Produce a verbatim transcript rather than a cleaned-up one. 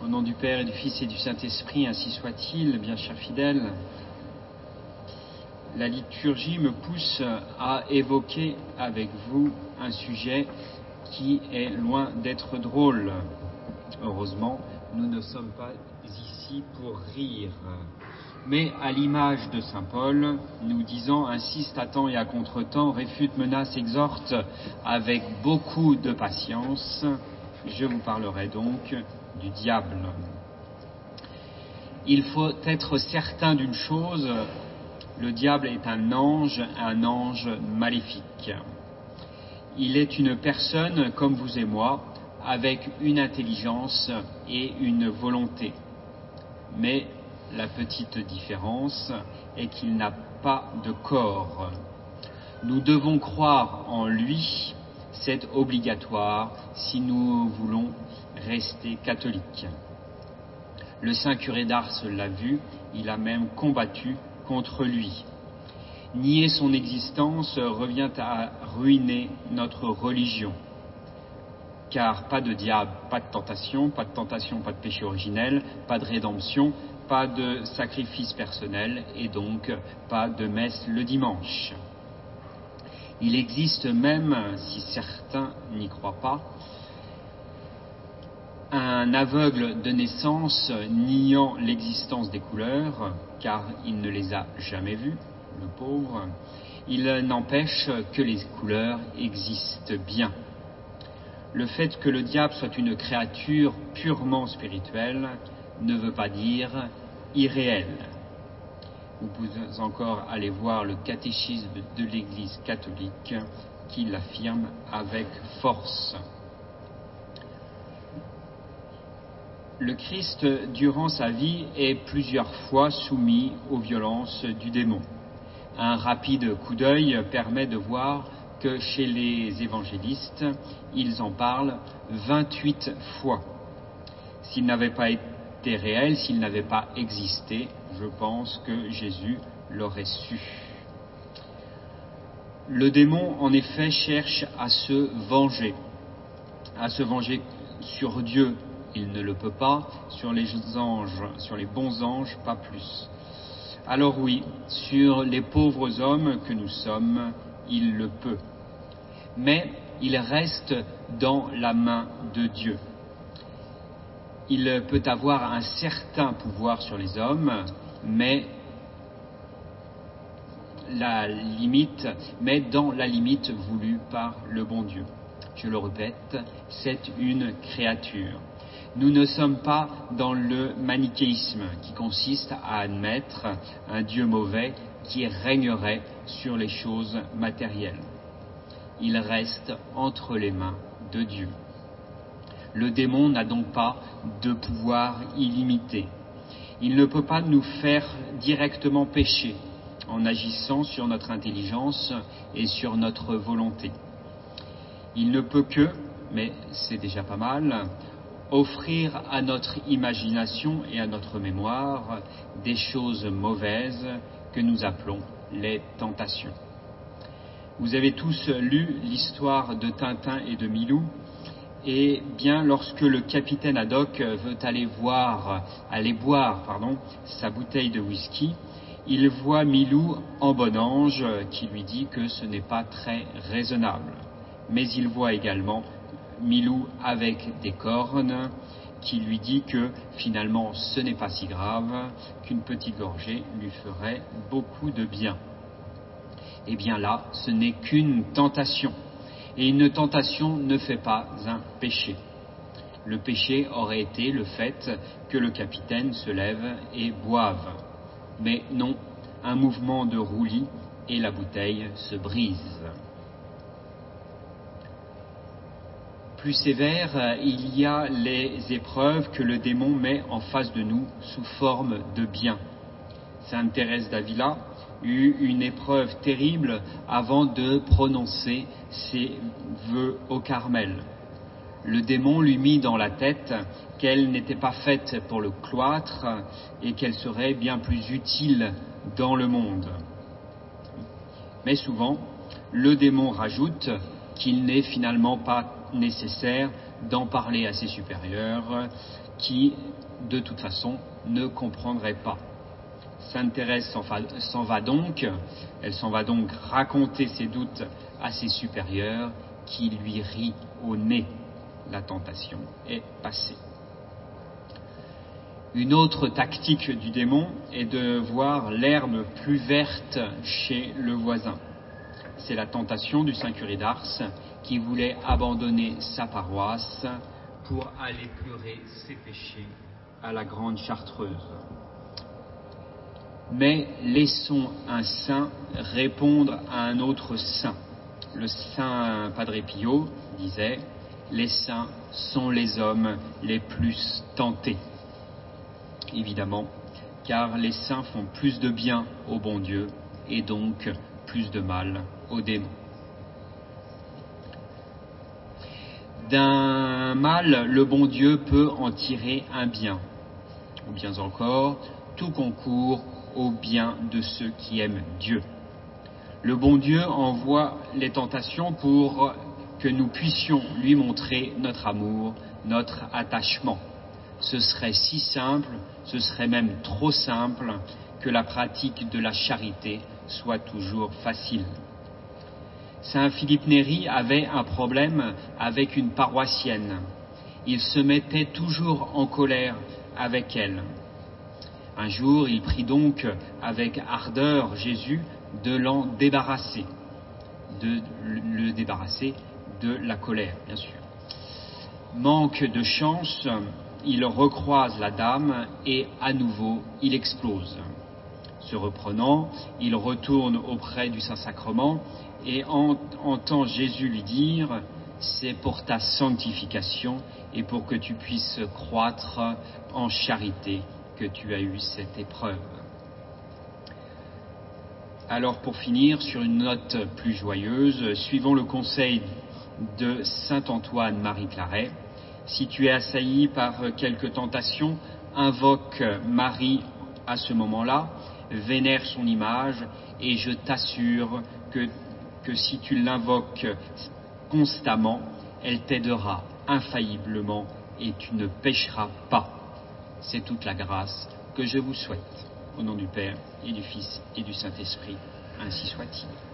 Au nom du Père et du Fils et du Saint-Esprit, ainsi soit-il, bien chers fidèles. La liturgie me pousse à évoquer avec vous un sujet qui est loin d'être drôle. Heureusement, nous ne sommes pas ici pour rire. Mais à l'image de saint Paul, nous disant insiste à temps et à contre-temps, réfute, menace, exhorte avec beaucoup de patience, je vous parlerai donc du diable. Il faut être certain d'une chose, le diable est un ange, un ange maléfique. Il est une personne comme vous et moi, avec une intelligence et une volonté. Mais la petite différence est qu'il n'a pas de corps. Nous devons croire en lui, c'est obligatoire si nous voulons rester catholiques. Le saint curé d'Ars l'a vu, il a même combattu contre lui. Nier son existence revient à ruiner notre religion. Car pas de diable, pas de tentation, pas de tentation, pas de péché originel, pas de rédemption, pas de sacrifice personnel et donc pas de messe le dimanche. Il existe même, si certains n'y croient pas, un aveugle de naissance niant l'existence des couleurs, car il ne les a jamais vues, le pauvre. Il n'empêche que les couleurs existent bien. Le fait que le diable soit une créature purement spirituelle ne veut pas dire irréelle. Vous pouvez encore aller voir le catéchisme de l'Église catholique qui l'affirme avec force. Le Christ, durant sa vie, est plusieurs fois soumis aux violences du démon. Un rapide coup d'œil permet de voir que chez les évangélistes, ils en parlent vingt-huit fois. S'il n'avait pas été réel, s'il n'avait pas existé, je pense que Jésus l'aurait su. Le démon, en effet, cherche à se venger, à se venger sur Dieu. Il ne le peut pas, sur les anges, sur les bons anges, pas plus. Alors oui, sur les pauvres hommes que nous sommes, il le peut. Mais il reste dans la main de Dieu. Il peut avoir un certain pouvoir sur les hommes, mais la limite, mais dans la limite voulue par le bon Dieu. Je le répète, c'est une créature. Nous ne sommes pas dans le manichéisme qui consiste à admettre un Dieu mauvais qui régnerait sur les choses matérielles. Il reste entre les mains de Dieu. Le démon n'a donc pas de pouvoir illimité. Il ne peut pas nous faire directement pécher en agissant sur notre intelligence et sur notre volonté. Il ne peut que, mais c'est déjà pas mal, offrir à notre imagination et à notre mémoire des choses mauvaises que nous appelons les tentations. Vous avez tous lu l'histoire de Tintin et de Milou, et bien lorsque le capitaine Haddock veut aller voir, aller boire, pardon, sa bouteille de whisky, il voit Milou en bon ange qui lui dit que ce n'est pas très raisonnable. Mais il voit également Milou avec des cornes qui lui dit que finalement ce n'est pas si grave, qu'une petite gorgée lui ferait beaucoup de bien. Eh bien là, ce n'est qu'une tentation. Et une tentation ne fait pas un péché. Le péché aurait été le fait que le capitaine se lève et boive. Mais non, un mouvement de roulis et la bouteille se brise. Plus sévère, il y a les épreuves que le démon met en face de nous sous forme de bien. Sainte Thérèse d'Avila eut une épreuve terrible avant de prononcer ses vœux au Carmel. Le démon lui mit dans la tête qu'elle n'était pas faite pour le cloître et qu'elle serait bien plus utile dans le monde. Mais souvent, le démon rajoute qu'il n'est finalement pas nécessaire d'en parler à ses supérieurs, qui, de toute façon, ne comprendrait pas. Sainte Thérèse s'en va, s'en va donc, elle s'en va donc raconter ses doutes à ses supérieurs qui lui rient au nez. La tentation est passée. Une autre tactique du démon est de voir l'herbe plus verte chez le voisin. C'est la tentation du saint curé d'Ars qui voulait abandonner sa paroisse pour aller pleurer ses péchés à la Grande Chartreuse. Mais laissons un saint répondre à un autre saint. Le saint Padre Pio disait « Les saints sont les hommes les plus tentés ». Évidemment, car les saints font plus de bien au bon Dieu et donc plus de mal aux démons. D'un mal, le bon Dieu peut en tirer un bien. Ou bien encore, tout concourt au bien de ceux qui aiment Dieu. Le bon Dieu envoie les tentations pour que nous puissions lui montrer notre amour, notre attachement. Ce serait si simple, ce serait même trop simple, que la pratique de la charité soit toujours facile. Saint Philippe Néri avait un problème avec une paroissienne. Il se mettait toujours en colère avec elle. Un jour, il prie donc avec ardeur Jésus de l'en débarrasser, de le débarrasser de la colère, bien sûr. Manque de chance, il recroise la dame et à nouveau il explose. Se reprenant, il retourne auprès du Saint-Sacrement et entend Jésus lui dire « C'est pour ta sanctification et pour que tu puisses croître en charité que tu as eu cette épreuve. » Alors pour finir, sur une note plus joyeuse, suivons le conseil de saint Antoine Marie Claret. Si tu es assailli par quelque tentation, invoque Marie à ce moment-là, vénère son image et je t'assure que, que si tu l'invoques constamment, elle t'aidera infailliblement et tu ne pécheras pas. C'est toute la grâce que je vous souhaite. Au nom du Père et du Fils et du Saint-Esprit, ainsi soit-il.